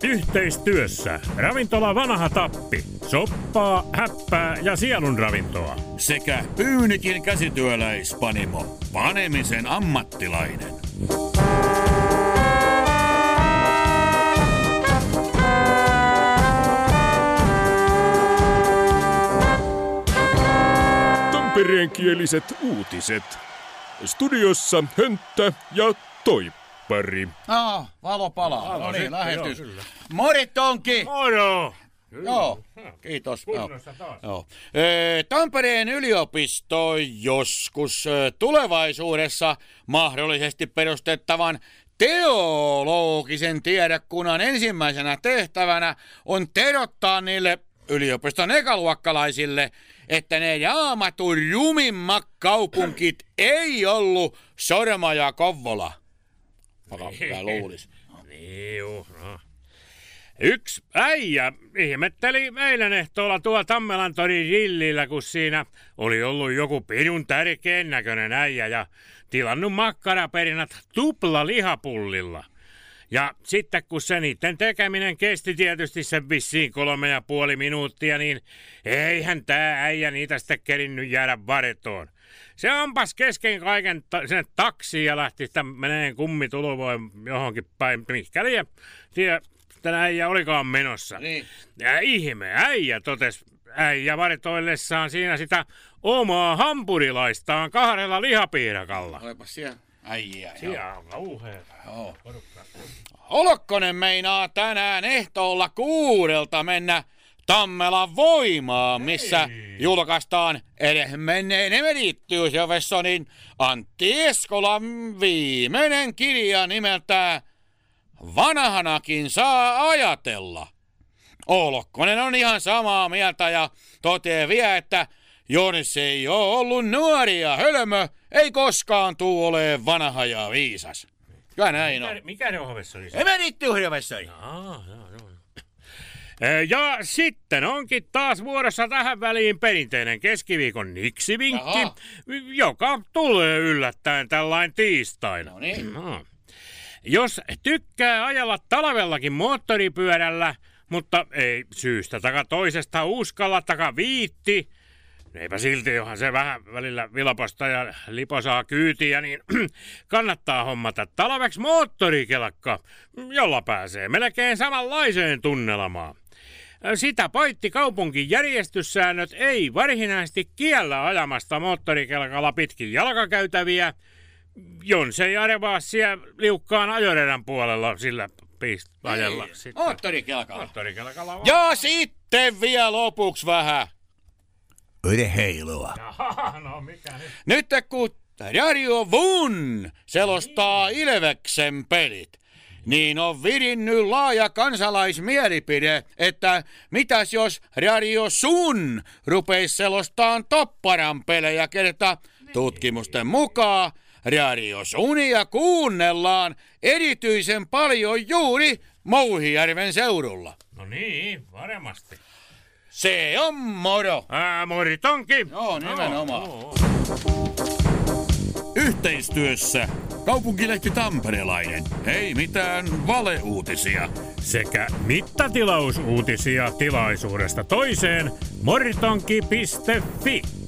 Yhteistyössä ravintola Vanha Tappi. Soppaa, häppää ja sielun ravintoa. Sekä Pyynikin käsityöläispanimo. Panemisen ammattilainen. Tampereenkieliset uutiset. Studiossa Hönttä ja Toippari. Valo palaa. No niin, lähetys. Moritonki! Moro! Joo, kiitos. Joo. Tampereen yliopisto joskus tulevaisuudessa mahdollisesti perustettavan teologisen tiedekunnan ensimmäisenä tehtävänä on tiedottaa niille yliopiston ekaluokkalaisille, että ne jaamatun rumimmat kaupunkit ei ollut Sorma ja Kouvola. Mä luulis. Niin juu, no. Yksi äijä ihmetteli eilen ehtoolla tuolla Tammelan torin rillillä, kun siinä oli ollut joku pidun tärkeän näköinen äijä ja tilannut makkaraperinät tupla lihapullilla. Ja sitten kun se niiden tekeminen kesti tietysti sen vissiin 3,5 minuuttia, niin eihän tää äijä niitä sitten kerinnyt jäädä varetoon. Se ampas kesken kaiken sen taksiin ja lähti sitä meneen kummituluvoin johonkin päin, mikäli tiedä, tämä äijä olikaan menossa. Niin. Ja ihme äijä totesi äijä varetoillessaan siinä sitä omaa hampurilaistaan 2 lihapiirakalla. Olepas siellä äijää. Siellä on kauheeta. Joo. Olokkonen meinaa tänään ehtoolla 6 mennä Tammelan Voimaan, missä julkaistaan edesmenneen emeritusprofessorin Antti Eskolan viimeinen kirja nimeltään Vanhanakin saa ajatella. Olokkonen on ihan samaa mieltä ja toteaa vielä, että jos ei ole ollut nuori ja hölmö, ei koskaan tuu ole vanha ja viisas. Kyllä näin on. Mikä professori se? Emeritusprofessori. Ja sitten onkin taas vuorossa tähän väliin perinteinen keskiviikon niksivinkki, joka tulee yllättäen tällainen tiistaina. No niin. Jos tykkää ajella talvellakin moottoripyörällä, mutta ei syystä taka toisesta uskalla taka viitti, eipä silti, johan se vähän välillä vilposta ja liposaa kyytiä, niin kannattaa hommata talveksi moottorikelkka, jolla pääsee melkein samanlaiseen tunnelmaan. Sitä paitsi kaupunkin järjestyssäännöt ei varsinaisesti kiellä ajamasta moottorikelkalla pitkin jalkakäytäviä, jos ei arvaa siellä liukkaan ajoradan puolella sillä ajella. Moottorikelkalla. Ja sitten vielä lopuksi vähän urheilua. No mikä nyt? Nyt kun Radio Vun selostaa Ilveksen pelit, niin on virinnyt laaja kansalaismielipide, että mitäs jos Radio Sun rupeisi selostaan Tapparan pelejä, kerta tutkimusten mukaan Radio Sunia kuunnellaan erityisen paljon juuri Mouhijärven seudulla. No niin, varmasti. Se on moro. Moritonki. Joo, nimenomaan. Yhteistyössä kaupunkilehti Tamperelainen. Ei mitään valeuutisia. Sekä mittatilausuutisia tilaisuudesta toiseen moritonki.fi.